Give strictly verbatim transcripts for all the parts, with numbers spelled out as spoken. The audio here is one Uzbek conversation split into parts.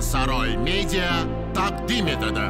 Saroy Media taqdim etadi.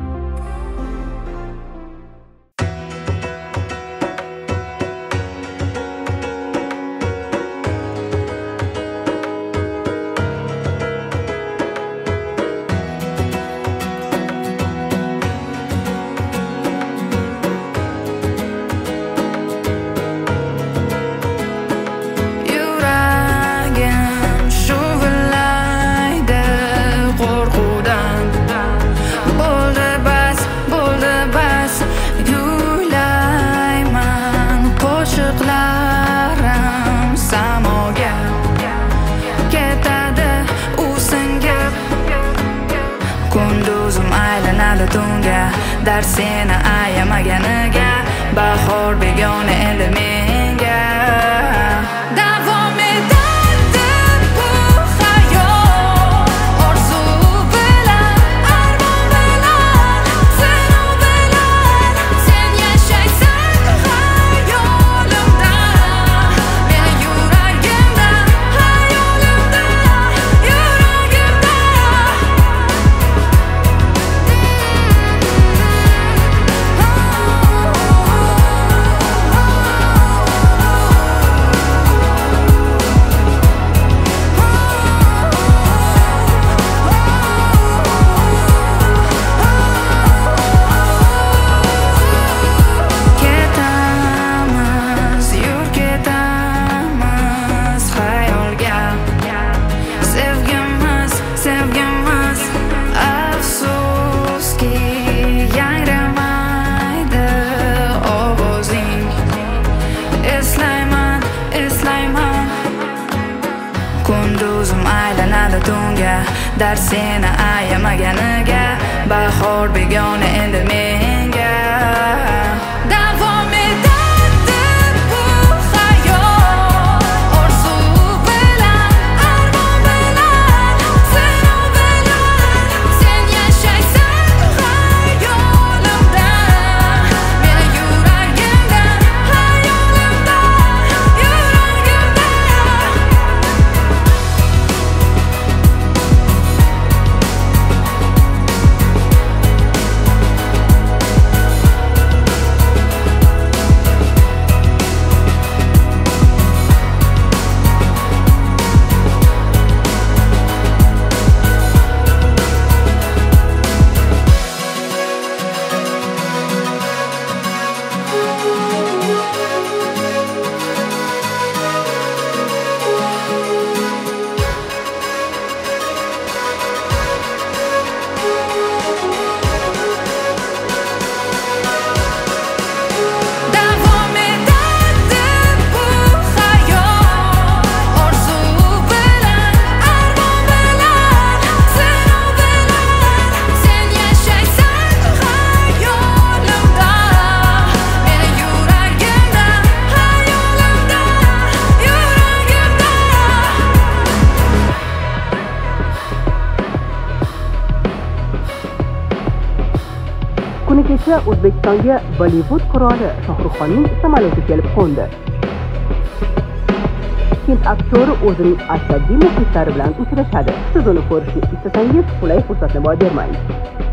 Kunduzim aylanadi tunga, darsini ayamaganiga, bahor begona endi menga. Davom etadi bu hayot, orzu bilan, armon bilan, sen bilan, sen yashaysan hayolimda, meni yuragimda, hayolimda, yuragimda. Kunduzim aylanadi tunga, darsini ayamaganiga, bahor begona endi menga. Davom etadi bu hayot, orzu bilan, armon bilan, sen bilan, sen yashaysan hayolimda, meni yuragimda, hayolimda, yuragimda. Kuni kecha O'zbekistonga Bollivud qiroli Shohruxxonning samolyoti kelib qo'ndi. Hind aktyori o'zining ashaddiy muxlislari bilan uchrashadi. Siz uni ko'rishni istasangiz, qulay fursatni boy bermang.